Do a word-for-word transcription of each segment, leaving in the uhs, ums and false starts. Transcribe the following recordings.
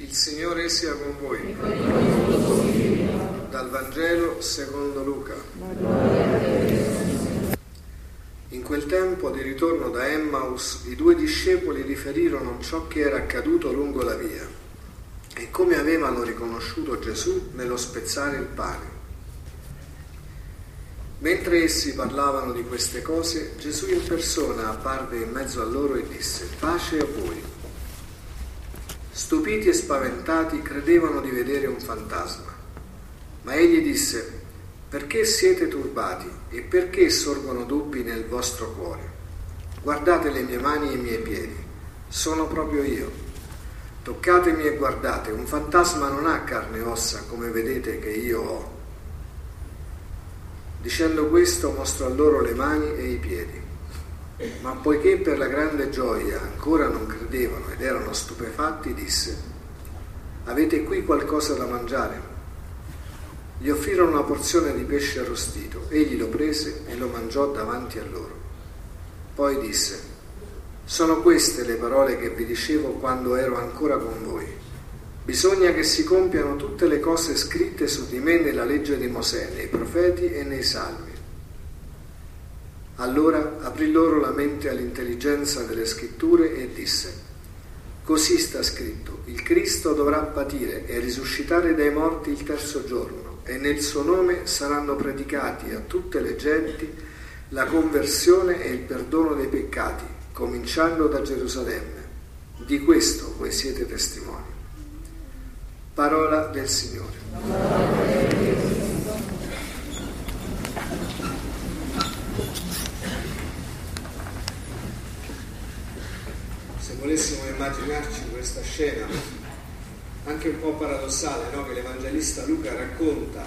Il Signore sia con voi. Dal Vangelo secondo Luca. In quel tempo, di ritorno da Emmaus, i due discepoli riferirono ciò che era accaduto lungo la via e come avevano riconosciuto Gesù nello spezzare il pane. Mentre essi parlavano di queste cose, Gesù in persona apparve in mezzo a loro e disse: «Pace a voi». Stupiti e spaventati credevano di vedere un fantasma. Ma egli disse: «Perché siete turbati e perché sorgono dubbi nel vostro cuore? Guardate le mie mani e i miei piedi, sono proprio io. Toccatemi e guardate, un fantasma non ha carne e ossa come vedete che io ho». Dicendo questo mostrò loro le mani e i piedi. Ma poiché per la grande gioia ancora non credevano ed erano stupefatti, disse: «Avete qui qualcosa da mangiare?» Gli offrirono una porzione di pesce arrostito. Egli lo prese e lo mangiò davanti a loro. Poi disse: «Sono queste le parole che vi dicevo quando ero ancora con voi. Bisogna che si compiano tutte le cose scritte su di me nella legge di Mosè, nei profeti e nei salmi». Allora aprì loro la mente all'intelligenza delle scritture e disse: «Così sta scritto, il Cristo dovrà patire e risuscitare dai morti il terzo giorno, e nel suo nome saranno predicati a tutte le genti la conversione e il perdono dei peccati, cominciando da Gerusalemme. Di questo voi siete testimoni». Parola del Signore. Se volessimo immaginarci questa scena, anche un po' paradossale, no? Che l'Evangelista Luca racconta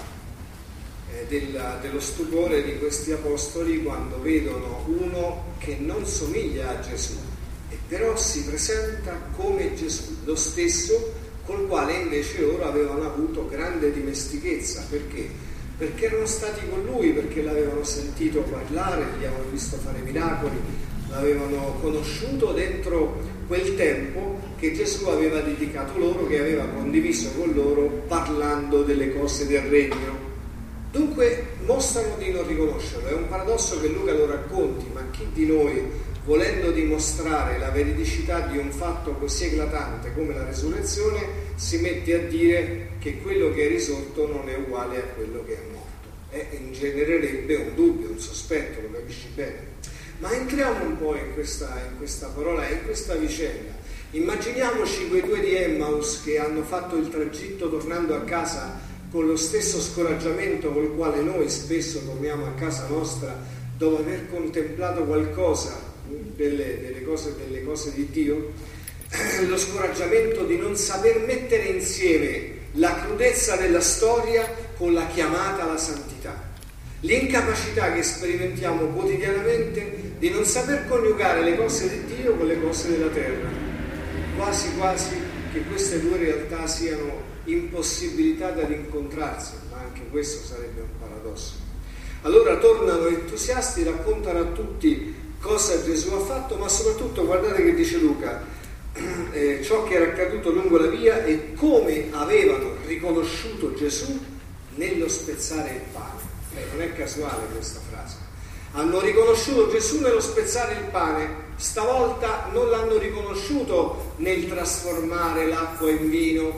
eh, della, dello stupore di questi apostoli quando vedono uno che non somiglia a Gesù, e però si presenta come Gesù, lo stesso col quale invece loro avevano avuto grande dimestichezza. Perché? Perché erano stati con lui, perché l'avevano sentito parlare, gli avevano visto fare miracoli, l'avevano conosciuto dentro quel tempo che Gesù aveva dedicato loro, che aveva condiviso con loro parlando delle cose del regno. Dunque mostrano di non riconoscerlo. È un paradosso che Luca lo racconti, ma chi di noi, volendo dimostrare la veridicità di un fatto così eclatante come la resurrezione, si mette a dire che quello che è risorto non è uguale a quello che è morto? Eh, ingenererebbe un dubbio, un sospetto, lo capisci bene? Ma entriamo un po' in questa, in questa parola e in questa vicenda. Immaginiamoci quei due di Emmaus che hanno fatto il tragitto tornando a casa con lo stesso scoraggiamento col quale noi spesso torniamo a casa nostra dopo aver contemplato qualcosa delle, delle, cose, delle cose di Dio, lo scoraggiamento di non saper mettere insieme la crudezza della storia con la chiamata alla santità. L'incapacità che sperimentiamo quotidianamente di non saper coniugare le cose di Dio con le cose della terra, quasi quasi che queste due realtà siano impossibilitate ad incontrarsi, ma anche questo sarebbe un paradosso. Allora tornano entusiasti, raccontano a tutti cosa Gesù ha fatto, ma soprattutto guardate che dice Luca, eh, ciò che era accaduto lungo la via e come avevano riconosciuto Gesù nello spezzare il pane. Eh, non è casuale questa frase. Hanno riconosciuto Gesù nello spezzare il pane. Stavolta non l'hanno riconosciuto nel trasformare l'acqua in vino,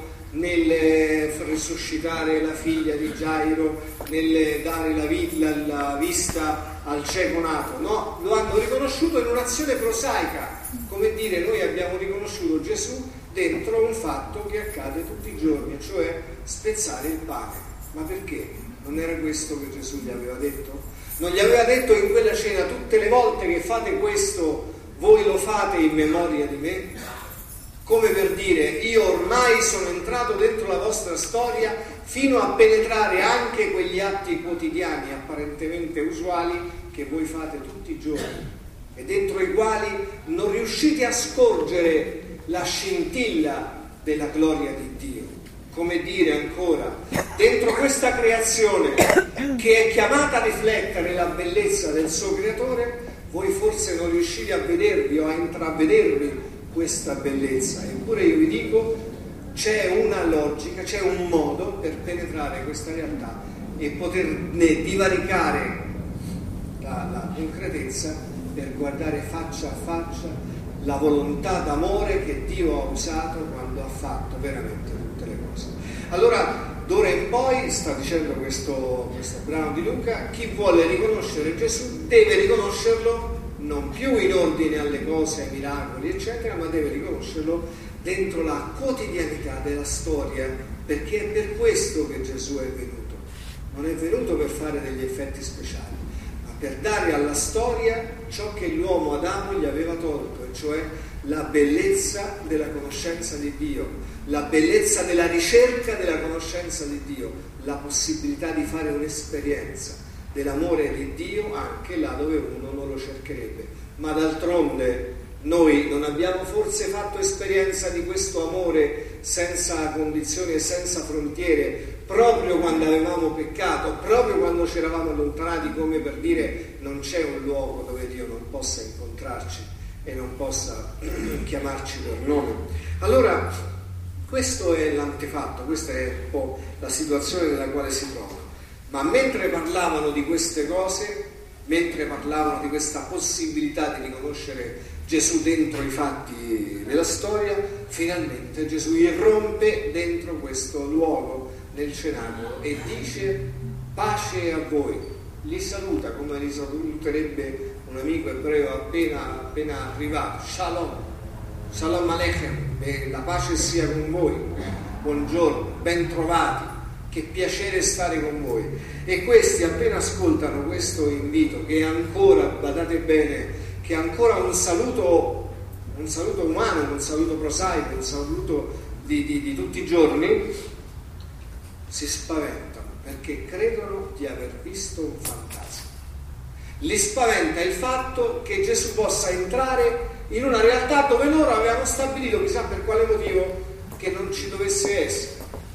nel risuscitare la figlia di Gairo, nel dare la, vi- la, la vista al cieco nato. No, lo hanno riconosciuto in un'azione prosaica, come dire, noi abbiamo riconosciuto Gesù dentro un fatto che accade tutti i giorni, cioè spezzare il pane. Ma perché? Non era questo che Gesù gli aveva detto? Non gli aveva detto in quella cena: tutte le volte che fate questo voi lo fate in memoria di me? Come per dire: io ormai sono entrato dentro la vostra storia fino a penetrare anche quegli atti quotidiani apparentemente usuali che voi fate tutti i giorni e dentro i quali non riuscite a scorgere la scintilla della gloria di Dio. Come dire ancora, dentro questa creazione che è chiamata a riflettere la bellezza del suo creatore, voi forse non riuscite a vedervi o a intravedervi questa bellezza. Eppure io vi dico c'è una logica, c'è un modo per penetrare questa realtà e poterne divaricare la, la concretezza per guardare faccia a faccia la volontà d'amore che Dio ha usato quando ha fatto veramente tutte le cose. Allora, d'ora in poi, sta dicendo questo, questo brano di Luca, chi vuole riconoscere Gesù deve riconoscerlo non più in ordine alle cose, ai miracoli, eccetera, ma deve riconoscerlo dentro la quotidianità della storia, perché è per questo che Gesù è venuto. Non è venuto per fare degli effetti speciali, ma per dare alla storia ciò che l'uomo Adamo gli aveva tolto, e cioè la bellezza della conoscenza di Dio, la bellezza della ricerca della conoscenza di Dio, la possibilità di fare un'esperienza dell'amore di Dio anche là dove uno non lo cercherebbe. Ma d'altronde noi non abbiamo forse fatto esperienza di questo amore senza condizioni e senza frontiere proprio quando avevamo peccato, proprio quando ci eravamo allontanati, come per dire non c'è un luogo dove Dio non possa incontrarci e non possa chiamarci per nome. Allora, questo è l'antefatto, questa è un po' la situazione nella quale si trovano. Ma mentre parlavano di queste cose, mentre parlavano di questa possibilità di riconoscere Gesù dentro i fatti della storia, finalmente Gesù irrompe dentro questo luogo nel cenacolo e dice: pace a voi. Li saluta come li saluterebbe un amico ebreo appena, appena arrivato. Shalom, shalom aleichem, e la pace sia con voi, buongiorno, ben trovati, che piacere stare con voi. E questi appena ascoltano questo invito, che è ancora, badate bene, che è ancora un saluto, un saluto umano, un saluto prosaico, un saluto di, di, di tutti i giorni, si spaventano perché credono di aver visto un fantasma. Li spaventa il fatto che Gesù possa entrare in una realtà dove loro avevano stabilito, chissà per quale motivo, che non ci dovesse essere.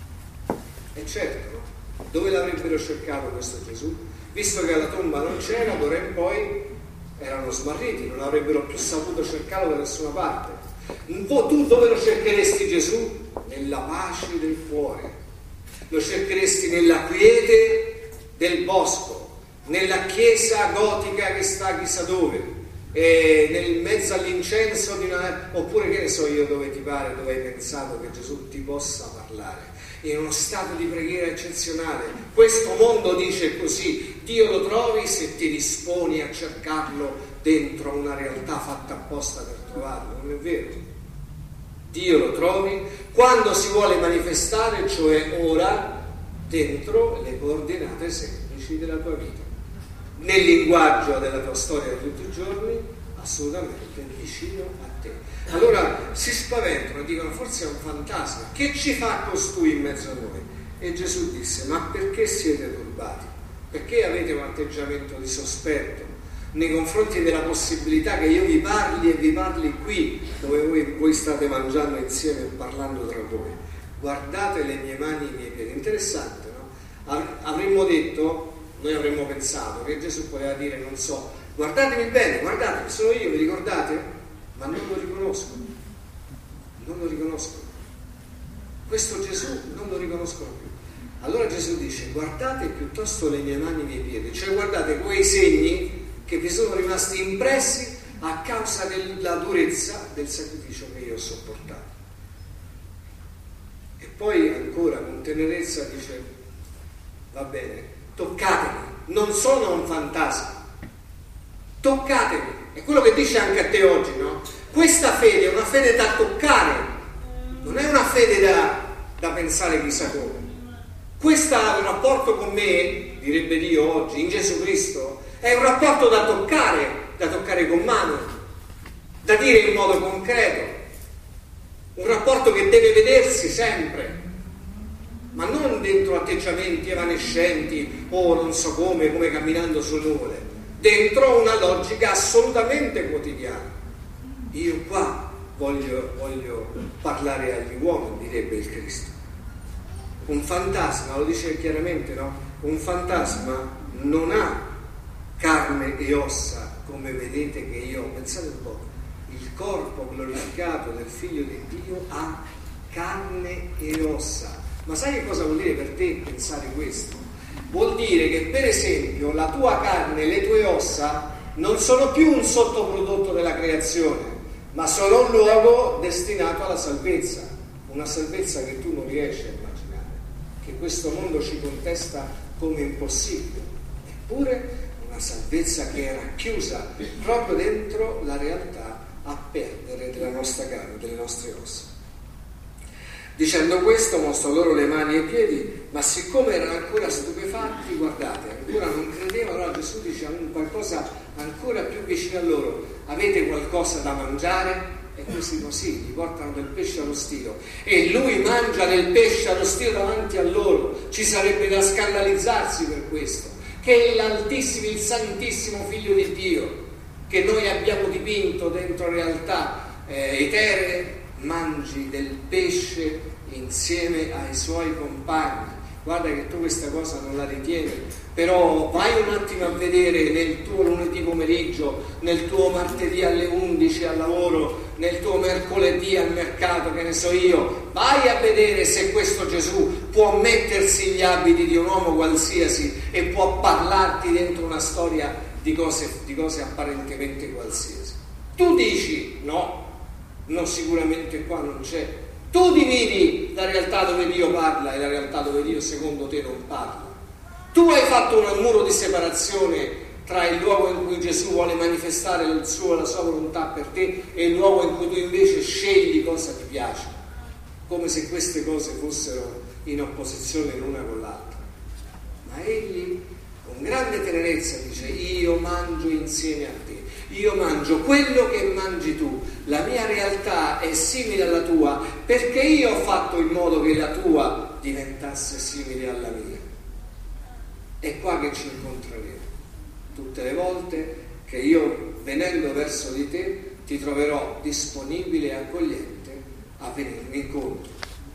E certo, no? Dove l'avrebbero cercato questo Gesù? Visto che alla tomba non c'era, d'ora in poi erano smarriti, non avrebbero più saputo cercarlo da nessuna parte. Un po' tu dove lo cercheresti Gesù? Nella pace del cuore. Lo cercheresti nella quiete del bosco, nella chiesa gotica che sta chissà dove, e nel mezzo all'incenso di una... oppure che ne so io dove ti pare, dove hai pensato che Gesù ti possa parlare, in uno stato di preghiera eccezionale. Questo mondo dice così: Dio lo trovi se ti disponi a cercarlo dentro una realtà fatta apposta per trovarlo. Non è vero. Dio lo trovi quando si vuole manifestare, cioè ora, dentro le coordinate semplici della tua vita, nel linguaggio della tua storia di tutti i giorni, assolutamente vicino a te. Allora si spaventano, dicono: forse è un fantasma, che ci fa costui in mezzo a noi? E Gesù disse: ma perché siete turbati? Perché avete un atteggiamento di sospetto nei confronti della possibilità che io vi parli e vi parli qui dove voi, voi state mangiando insieme e parlando tra voi? Guardate le mie mani e i miei piedi. Interessante, no? Avremmo detto, noi avremmo pensato che Gesù poteva dire, non so, guardatemi bene, guardate, sono io, vi ricordate? Ma non lo riconoscono, non lo riconoscono. Questo Gesù non lo riconoscono più. Allora Gesù dice: guardate piuttosto le mie mani e i miei piedi, cioè guardate quei segni che vi sono rimasti impressi a causa della durezza del sacrificio che io ho sopportato. E poi ancora con tenerezza dice: va bene, toccatemi, non sono un fantasma, toccatemi. È quello che dice anche a te oggi, no? Questa fede è una fede da toccare, non è una fede da, da pensare chissà come. Questo rapporto con me, direbbe Dio oggi, in Gesù Cristo, è un rapporto da toccare, da toccare con mano, da dire in modo concreto, un rapporto che deve vedersi sempre, ma non dentro atteggiamenti evanescenti o non so come, come camminando su nuvole, dentro una logica assolutamente quotidiana. Io qua voglio, voglio parlare agli uomini, direbbe il Cristo. Un fantasma, lo dice chiaramente, no? Un fantasma non ha carne e ossa come vedete che io ho. Pensate un po', il corpo glorificato del Figlio di Dio ha carne e ossa. Ma sai che cosa vuol dire per te pensare questo? Vuol dire che, per esempio, la tua carne e le tue ossa non sono più un sottoprodotto della creazione, ma sono un luogo destinato alla salvezza, una salvezza che tu non riesci a immaginare, che questo mondo ci contesta come impossibile, eppure una salvezza che è racchiusa proprio dentro la realtà a perdere della nostra carne, delle nostre ossa. Dicendo questo mostrò loro le mani e i piedi, ma siccome erano ancora stupefatti, guardate, ancora non credevano, allora Gesù dice qualcosa ancora più vicino a loro: avete qualcosa da mangiare? E questi così gli portano del pesce allo stiro, e lui mangia del pesce allo stiro davanti a loro. Ci sarebbe da scandalizzarsi per questo, che l'Altissimo, il Santissimo Figlio di Dio, che noi abbiamo dipinto dentro realtà eh, eteree, mangi del pesce insieme ai suoi compagni. Guarda che tu questa cosa non la ritieni, però vai un attimo a vedere nel tuo lunedì pomeriggio, nel tuo martedì alle undici al lavoro, nel tuo mercoledì al mercato, che ne so io, vai a vedere se questo Gesù può mettersi gli abiti di un uomo qualsiasi e può parlarti dentro una storia di cose, di cose apparentemente qualsiasi. Tu dici no, no, sicuramente qua non c'è. Tu dividi la realtà dove Dio parla e la realtà dove Dio secondo te non parla. Tu hai fatto un muro di separazione tra il luogo in cui Gesù vuole manifestare il suo, la sua volontà per te e il luogo in cui tu invece scegli cosa ti piace, come se queste cose fossero in opposizione l'una con l'altra. Ma egli con grande tenerezza dice: io mangio insieme a te, io mangio quello che mangi tu, la mia realtà è simile alla tua perché io ho fatto in modo che la tua diventasse simile alla mia. È qua che ci incontreremo, tutte le volte che io, venendo verso di te, ti troverò disponibile e accogliente a venirmi incontro.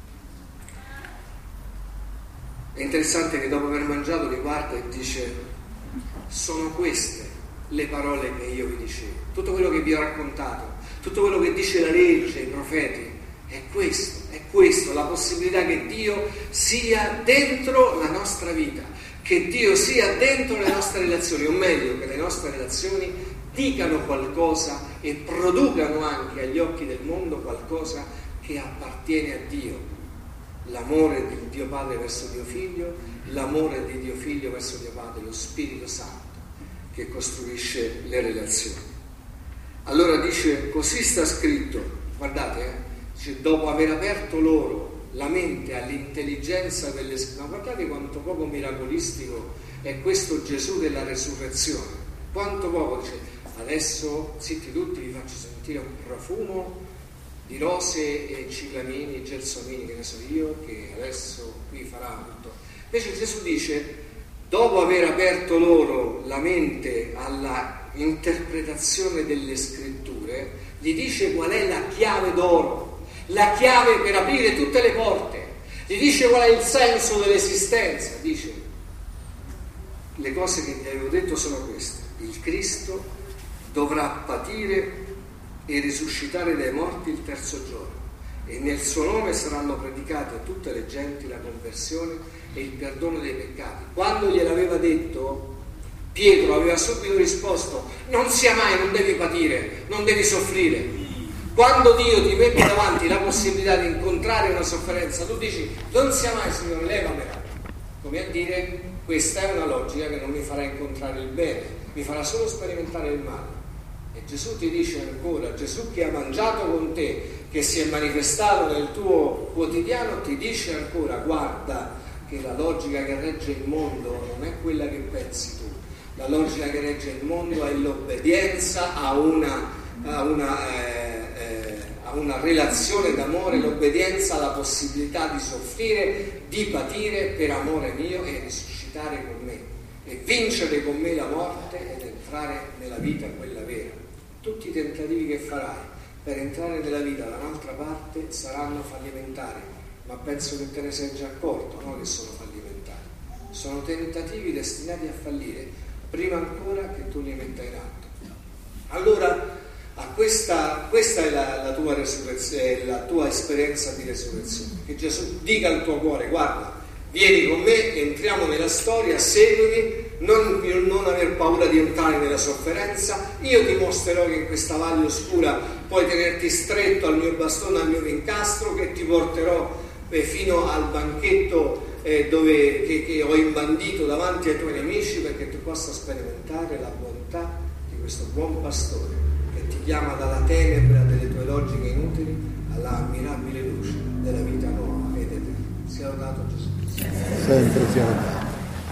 È interessante che dopo aver mangiato li guarda e dice: sono queste le parole che io vi dicevo, tutto quello che vi ho raccontato, tutto quello che dice la legge, i profeti, è questo, è questo, la possibilità che Dio sia dentro la nostra vita, che Dio sia dentro le nostre relazioni, o meglio, che le nostre relazioni dicano qualcosa e producano anche agli occhi del mondo qualcosa che appartiene a Dio. L'amore di Dio Padre verso Dio Figlio, l'amore di Dio Figlio verso Dio Padre, lo Spirito Santo che costruisce le relazioni. Allora dice: così sta scritto, guardate, eh, dice, dopo aver aperto loro la mente all'intelligenza delle scritture. Ma guardate quanto poco miracolistico è questo Gesù della resurrezione, quanto poco. Dice: adesso zitti tutti, vi faccio sentire un profumo di rose e ciclamini, gelsomini, che ne so io, che adesso qui farà tutto. Invece Gesù dice, dopo aver aperto loro la mente alla interpretazione delle scritture, gli dice qual è la chiave d'oro, la chiave per aprire tutte le porte, gli dice qual è il senso dell'esistenza. Dice: le cose che vi avevo detto sono queste: il Cristo dovrà patire e risuscitare dai morti il terzo giorno, e nel suo nome saranno predicate a tutte le genti la conversione e il perdono dei peccati. Quando gliel'aveva detto, Pietro aveva subito risposto: non sia mai, non devi patire, non devi soffrire. Quando Dio ti mette davanti la possibilità di incontrare una sofferenza, tu dici: non sia mai, Signore, levamela. Come a dire: questa è una logica che non mi farà incontrare il bene, mi farà solo sperimentare il male. E Gesù ti dice ancora, Gesù che ha mangiato con te, che si è manifestato nel tuo quotidiano, ti dice ancora: guarda che la logica che regge il mondo non è quella che pensi tu, la logica che regge il mondo è l'obbedienza a una, a una, eh, eh, a una relazione d'amore, l'obbedienza alla possibilità di soffrire, di patire per amore mio e risuscitare con me e vincere con me la morte ed entrare nella vita quella vera. Tutti i tentativi che farai per entrare nella vita da un'altra parte saranno fallimentari, ma penso che te ne sei già accorto, no? Che sono fallimentari. Sono tentativi destinati a fallire prima ancora che tu li metta in atto. Allora a questa, questa è la, la tua resurrezione, la tua esperienza di resurrezione, che Gesù dica al tuo cuore: guarda, vieni con me, entriamo nella storia, seguimi, non, non aver paura di entrare nella sofferenza, io ti mostrerò che in questa valle oscura puoi tenerti stretto al mio bastone, al mio vincastro, che ti porterò eh, fino al banchetto eh, dove, che, che ho imbandito davanti ai tuoi nemici, perché tu possa sperimentare la bontà di questo buon pastore che ti chiama dalla tenebra delle tue logiche inutili alla ammirabile luce della vita nuova ed eterna. Sia lodato Gesù. Sempre sia lodato.